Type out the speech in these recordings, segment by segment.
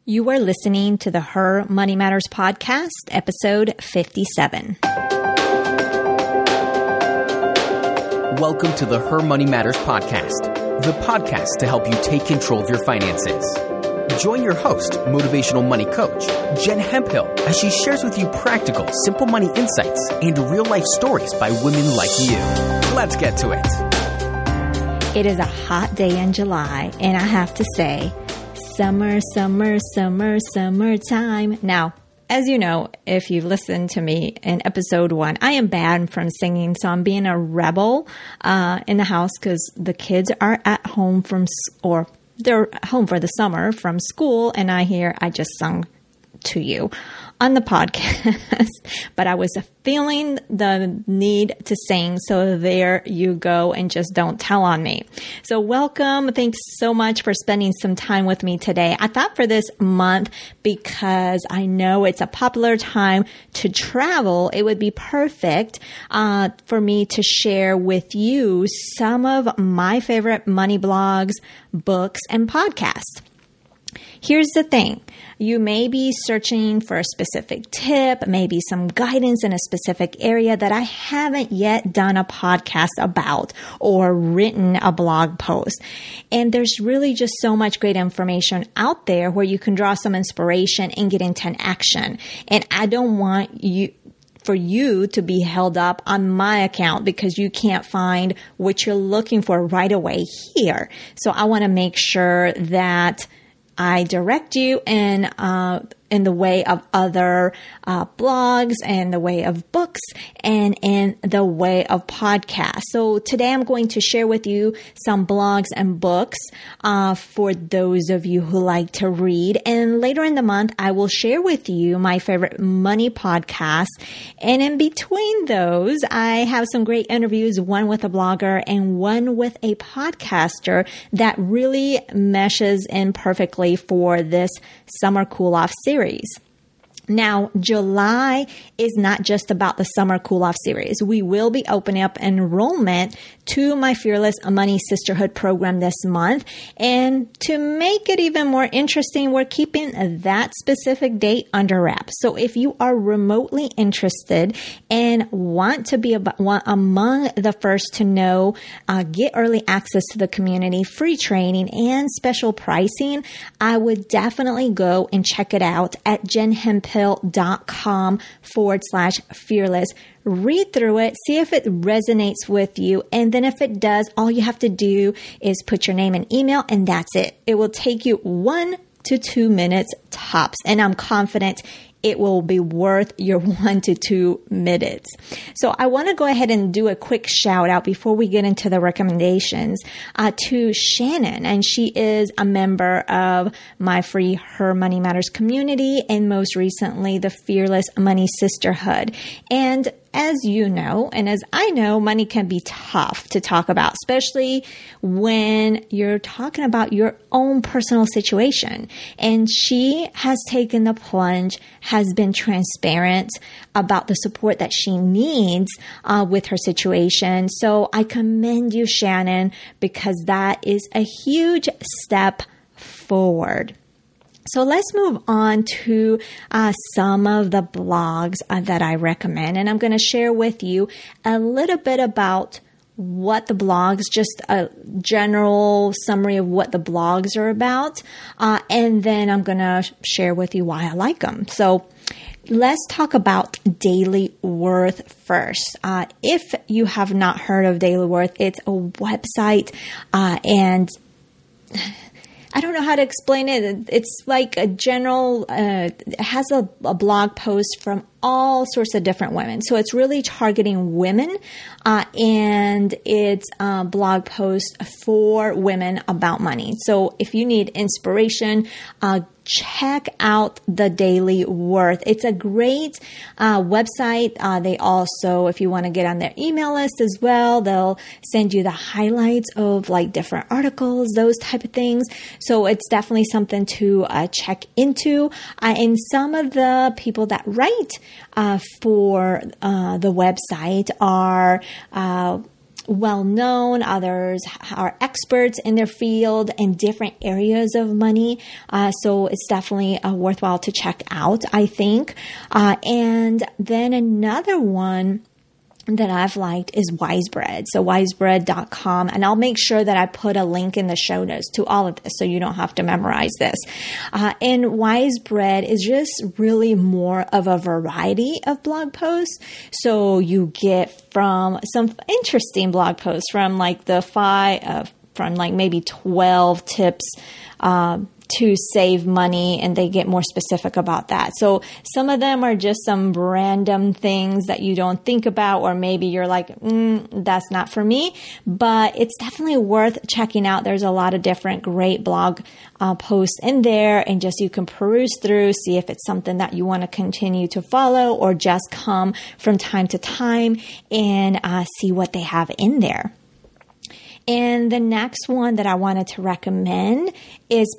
You are listening to the Her Money Matters podcast, episode 57. Welcome to the Her Money Matters podcast, the podcast to help you take control of your finances. Join your host, motivational money coach, Jen Hemphill, as she shares with you practical, simple money insights and real-life stories by women like you. Let's get to it. It is a hot day in July, and I have to say, summertime. Now, as you know, if you've listened to me in episode 1, I am banned from singing, so I'm being a rebel in the house because the kids are at home or they're home for the summer from school, and I just sung to you on the podcast, but I was feeling the need to sing. So there you go, and just don't tell on me. So welcome. Thanks so much for spending some time with me today. I thought for this month, because I know it's a popular time to travel, it would be perfect for me to share with you some of my favorite money blogs, books, and podcasts. Here's the thing. You may be searching for a specific tip, maybe some guidance in a specific area that I haven't yet done a podcast about or written a blog post. And there's really just so much great information out there where you can draw some inspiration and get into an action. And I don't want for you to be held up on my account because you can't find what you're looking for right away here. So I want to make sure that I direct you in the way of other blogs and the way of books and in the way of podcasts. So today I'm going to share with you some blogs and books for those of you who like to read. And later in the month, I will share with you my favorite money podcasts. And in between those, I have some great interviews, one with a blogger and one with a podcaster that really meshes in perfectly for this summer cool-off series. Now, July is not just about the Summer Cool-Off series. We will be opening up enrollment to my Fearless Money Sisterhood program this month. And to make it even more interesting, we're keeping that specific date under wraps. So if you are remotely interested and want to be among the first to know, get early access to the community, free training, and special pricing, I would definitely go and check it out at jenhemphill.com/fearless. Read through it, see if it resonates with you. And then if it does, all you have to do is put your name and email, and that's it. It will take you 1 to 2 minutes tops. And I'm confident it will be worth your 1 to 2 minutes. So I want to go ahead and do a quick shout out before we get into the recommendations to Shannon. And she is a member of my free Her Money Matters community and most recently the Fearless Money Sisterhood. And as you know, and as I know, money can be tough to talk about, especially when you're talking about your own personal situation. And she has taken the plunge, has been transparent about the support that she needs with her situation. So I commend you, Shannon, because that is a huge step forward. So let's move on to some of the blogs that I recommend. And I'm going to share with you a little bit about what the blogs, just a general summary of what the blogs are about. And then I'm going to share with you why I like them. So let's talk about Daily Worth first. If you have not heard of Daily Worth, it's a website and I don't know how to explain it. It's like a general, it has a blog post from all sorts of different women. So it's really targeting women, and it's a blog post for women about money. So if you need inspiration, check out the Daily Worth. It's a great website. They also, if you want to get on their email list as well, they'll send you the highlights of like different articles, those type of things. So it's definitely something to check into. And some of the people that write for the website are well-known. Others are experts in their field in different areas of money. So it's definitely worthwhile to check out, I think. And then another one that I've liked is Wisebread. So wisebread.com. And I'll make sure that I put a link in the show notes to all of this so you don't have to memorize this. And Wisebread is just really more of a variety of blog posts. So you get from some interesting blog posts from like from like maybe 12 tips, to save money, and they get more specific about that. So some of them are just some random things that you don't think about, or maybe you're like, that's not for me, but it's definitely worth checking out. There's a lot of different great blog posts in there, and just you can peruse through, see if it's something that you want to continue to follow or just come from time to time and see what they have in there. And the next one that I wanted to recommend is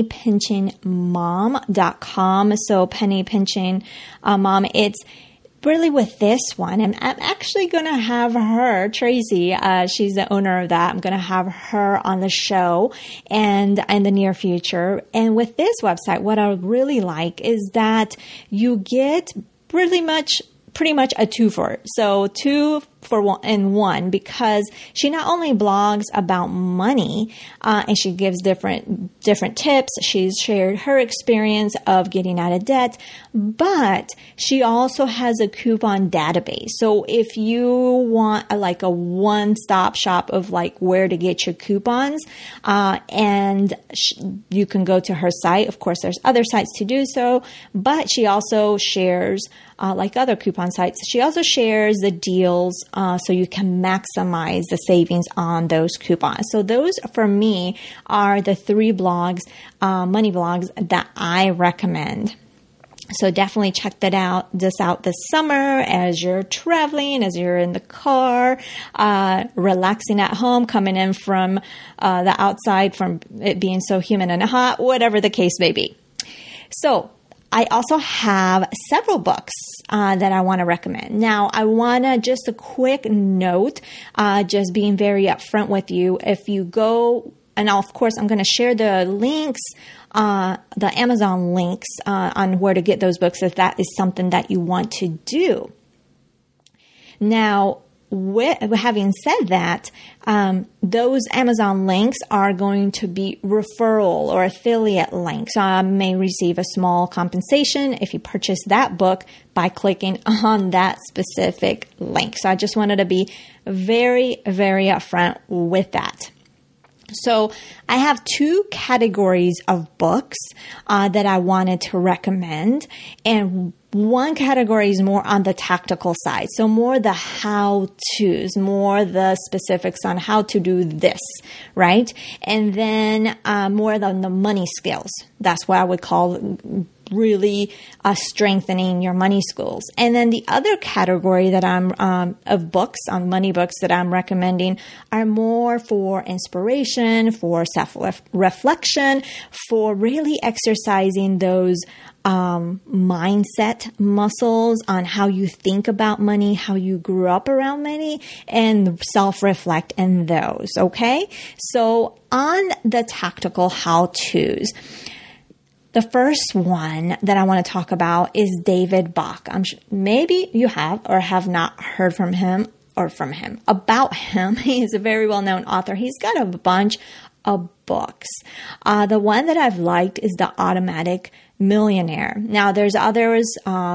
pennypinchingmom.com. So Penny Pinching Mom, it's really with this one. And I'm actually going to have her, Tracy, she's the owner of that. I'm going to have her on the show and in the near future. And with this website, what I really like is that you get pretty much a two-for. So 2 for 1, because she not only blogs about money, and she gives different tips. She's shared her experience of getting out of debt, but she also has a coupon database. So if you want a one-stop shop of like where to get your coupons, and you can go to her site. Of course, there's other sites to do so, but she also shares like other coupon sites, she also shares the deals so you can maximize the savings on those coupons. So those, for me, are the 3 blogs, money blogs, that I recommend. So definitely check this out this summer as you're traveling, as you're in the car, relaxing at home, coming in from the outside from it being so humid and hot, whatever the case may be. So I also have several books that I want to recommend. Now, I want to just a quick note, just being very upfront with you. If you go, and of course, I'm going to share the links, the Amazon links on where to get those books if that is something that you want to do. Now, having said that, those Amazon links are going to be referral or affiliate links. I may receive a small compensation if you purchase that book by clicking on that specific link. So I just wanted to be very, very upfront with that. So I have 2 categories of books that I wanted to recommend, and one category is more on the tactical side. So more the how-tos, more the specifics on how to do this, right? And then more on the money skills. That's what I would call really strengthening your money skills. And then the other category that I'm of books, on money books that I'm recommending, are more for inspiration, for self-reflection, for really exercising those mindset muscles on how you think about money, how you grew up around money, and self-reflect in those, okay? So on the tactical how-tos, the first one that I want to talk about is David Bach. Maybe you have or have not heard from him about him. He's a very well-known author. He's got a bunch of books. The one that I've liked is The Automatic Millionaire. Now, there's others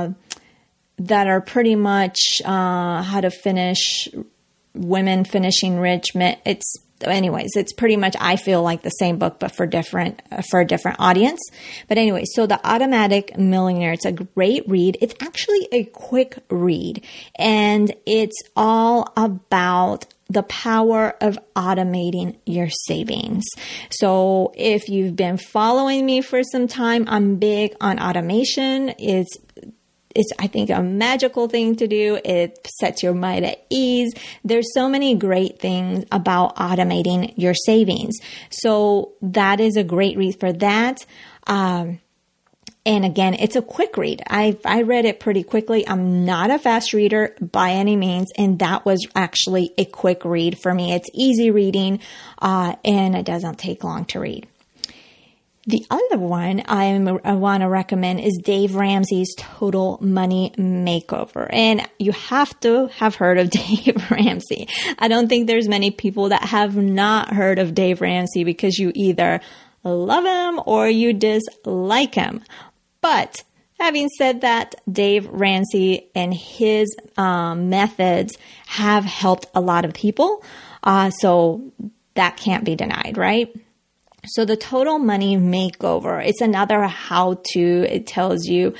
that are pretty much how to finish women finishing rich. It's pretty much, I feel like the same book, but for a different audience. But anyway, so The Automatic Millionaire, it's a great read. It's actually a quick read, and it's all about the power of automating your savings. So if you've been following me for some time, I'm big on automation. It's I think, a magical thing to do. It sets your mind at ease. There's so many great things about automating your savings. So that is a great read for that. And And again, it's a quick read. I read it pretty quickly. I'm not a fast reader by any means, and that was actually a quick read for me. It's easy reading, and it doesn't take long to read. The other one I want to recommend is Dave Ramsey's Total Money Makeover. And you have to have heard of Dave Ramsey. I don't think there's many people that have not heard of Dave Ramsey because you either love him or you dislike him. But having said that, Dave Ramsey and his methods have helped a lot of people. So that can't be denied, right? So the Total Money Makeover, it's another how-to. It tells you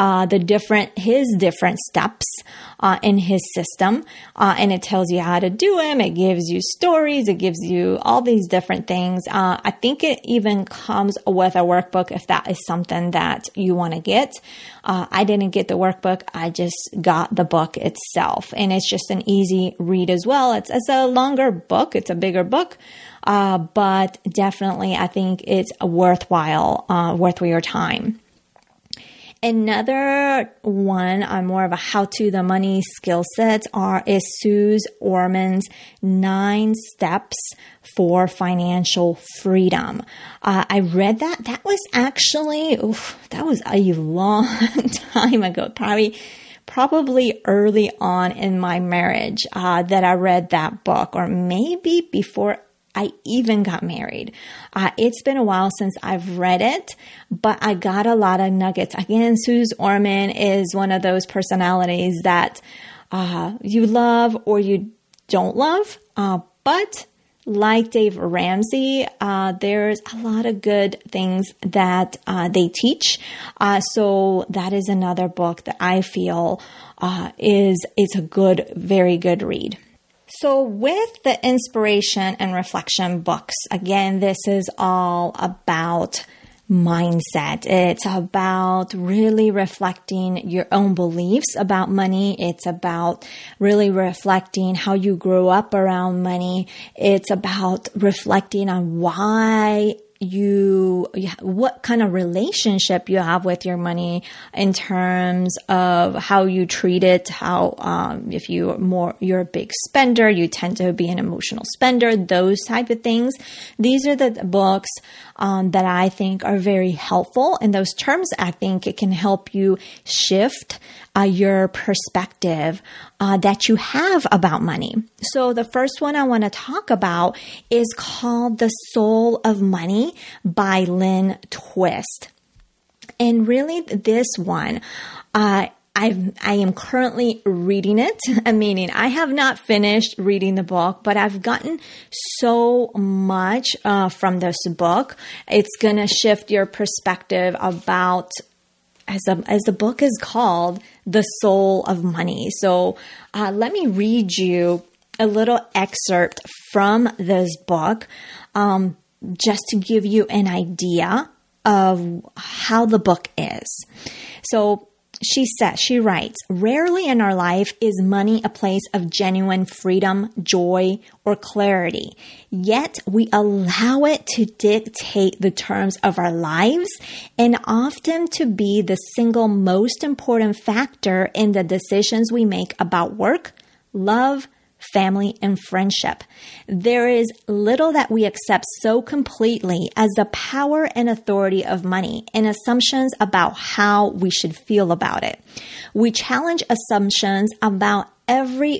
his different steps in his system, and it tells you how to do them. It gives you stories. It gives you all these different things. I think it even comes with a workbook if that is something that you want to get. I didn't get the workbook. I just got the book itself, and it's just an easy read as well. It's a longer book. It's a bigger book. But definitely I think it's worth your time. Another one, more of a how-to, the money skill sets is Suze Orman's 9 Steps for Financial Freedom. I read that. That was actually, that was a long time ago, probably early on in my marriage, that I read that book, or maybe before I even got married. It's been a while since I've read it, but I got a lot of nuggets. Again, Suze Orman is one of those personalities that you love or you don't love. But like Dave Ramsey, there's a lot of good things that they teach. So that is another book that I feel is a good, very good read. So with the inspiration and reflection books, again, this is all about mindset. It's about really reflecting your own beliefs about money. It's about really reflecting how you grew up around money. It's about reflecting on what kind of relationship you have with your money in terms of how you treat it, if you're a big spender, you tend to be an emotional spender, those type of things. These are the books that I think are very helpful in those terms. I think it can help you shift your perspective that you have about money. So the first one I want to talk about is called The Soul of Money by Lynn Twist. And really this one, I am currently reading it, meaning I have not finished reading the book, but I've gotten so much from this book. It's going to shift your perspective about, as the book is called, The Soul of Money. So let me read you a little excerpt from this book just to give you an idea of how the book is. So she writes, rarely in our life is money a place of genuine freedom, joy, or clarity. Yet we allow it to dictate the terms of our lives and often to be the single most important factor in the decisions we make about work, love, family, and friendship. There is little that we accept so completely as the power and authority of money and assumptions about how we should feel about it. We challenge assumptions about every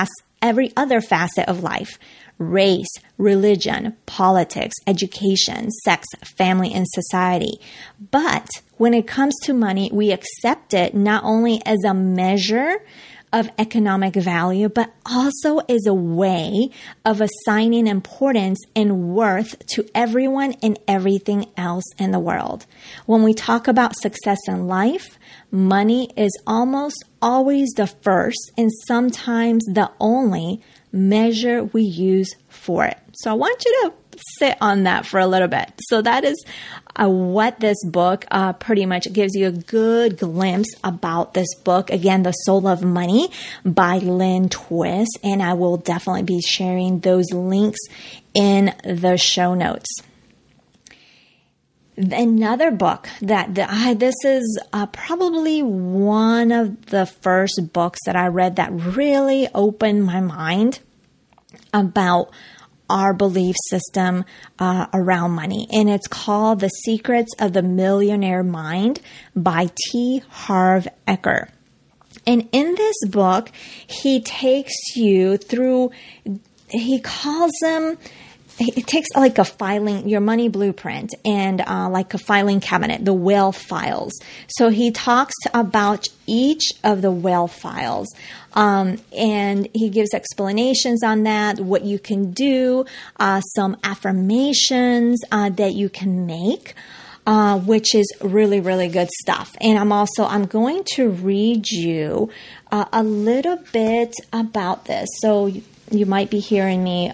other facet of life: race, religion, politics, education, sex, family, and society. But when it comes to money, we accept it not only as a measure of economic value, but also is a way of assigning importance and worth to everyone and everything else in the world. When we talk about success in life, money is almost always the first and sometimes the only measure we use for it. So I want you to sit on that for a little bit. So that is what this book pretty much gives you a good glimpse about this book. Again, The Soul of Money by Lynn Twist. And I will definitely be sharing those links in the show notes. Another book this is probably one of the first books that I read that really opened my mind about our belief system around money. And it's called The Secrets of the Millionaire Mind by T. Harv Eker. And in this book, he takes you through, he calls them, it takes like a filing, your money blueprint, and like a filing cabinet, the wealth files. So he talks about each of the wealth files, and he gives explanations on that, what you can do, some affirmations that you can make, which is really, really good stuff. And I'm going to read you a little bit about this. So you might be hearing me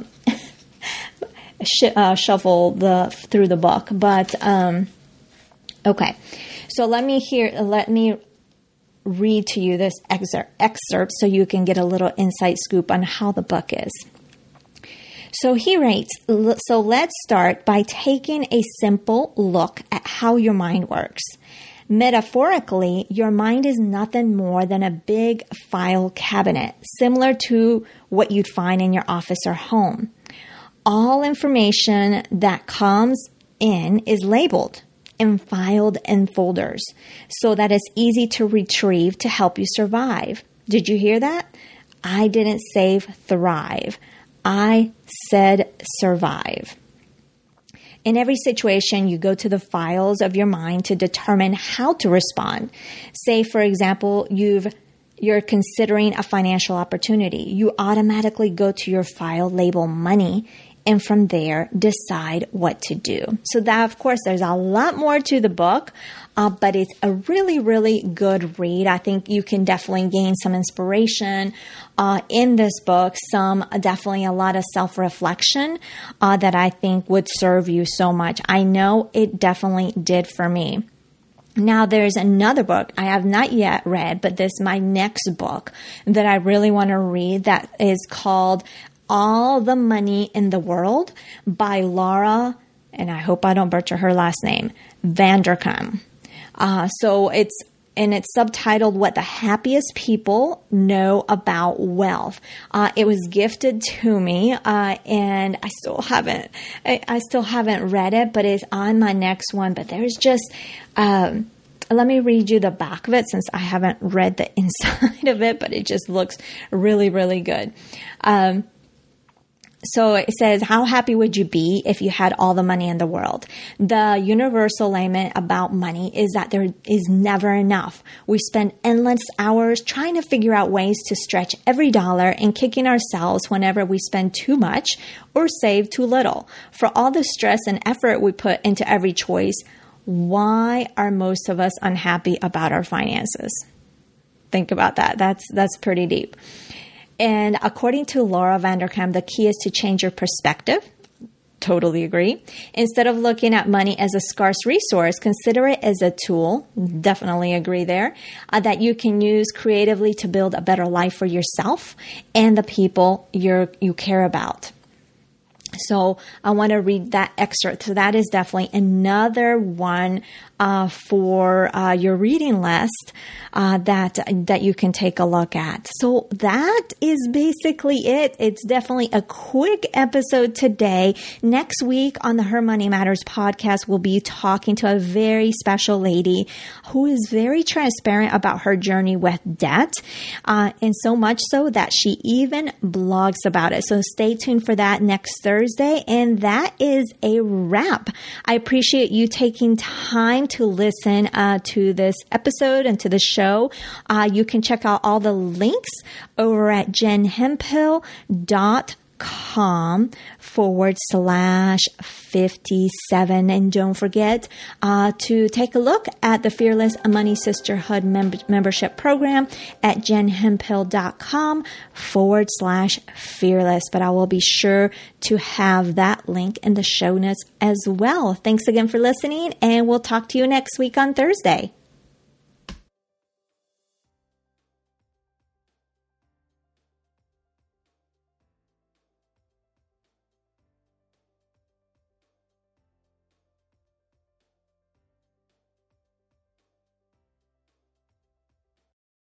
shuffle through the book, but okay. So let me read to you this excerpt so you can get a little inside scoop on how the book is. So he writes, so let's start by taking a simple look at how your mind works. Metaphorically, your mind is nothing more than a big file cabinet, similar to what you'd find in your office or home. All information that comes in is labeled and filed in folders so that it's easy to retrieve to help you survive. Did you hear that? I didn't say thrive. I said survive. In every situation, you go to the files of your mind to determine how to respond. Say, for example, you're considering a financial opportunity. You automatically go to your file, label money, and from there, decide what to do. So that, of course, there's a lot more to the book, but it's a really, really good read. I think you can definitely gain some inspiration in this book, definitely a lot of self-reflection that I think would serve you so much. I know it definitely did for me. Now, there's another book I have not yet read, but this is my next book that I really want to read that is called All the Money in the World by Laura, and I hope I don't butcher her last name, Vanderkam. So it's subtitled What the Happiest People Know About Wealth. It was gifted to me, and I still haven't read it, but it's on my next one. But there's just, let me read you the back of it since I haven't read the inside of it, but it just looks really, really good. So it says, how happy would you be if you had all the money in the world? The universal lament about money is that there is never enough. We spend endless hours trying to figure out ways to stretch every dollar and kicking ourselves whenever we spend too much or save too little. For all the stress and effort we put into every choice, why are most of us unhappy about our finances? Think about that. That's pretty deep. And according to Laura Vanderkam, the key is to change your perspective. Totally agree. Instead of looking at money as a scarce resource, consider it as a tool. Definitely agree there. That you can use creatively to build a better life for yourself and the people you care about. So I want to read that excerpt. So that is definitely another one for your reading list that you can take a look at. So that is basically it. It's definitely a quick episode today. Next week on the Her Money Matters podcast, we'll be talking to a very special lady who is very transparent about her journey with debt, and so much so that she even blogs about it. So stay tuned for that next Thursday. And that is a wrap. I appreciate you taking time to listen to this episode and to the show. You can check out all the links over at jenhemphill.com/57. And don't forget to take a look at the Fearless Money Sisterhood membership program at jenhemphill.com/fearless. But I will be sure to have that link in the show notes as well. Thanks again for listening, and we'll talk to you next week on Thursday.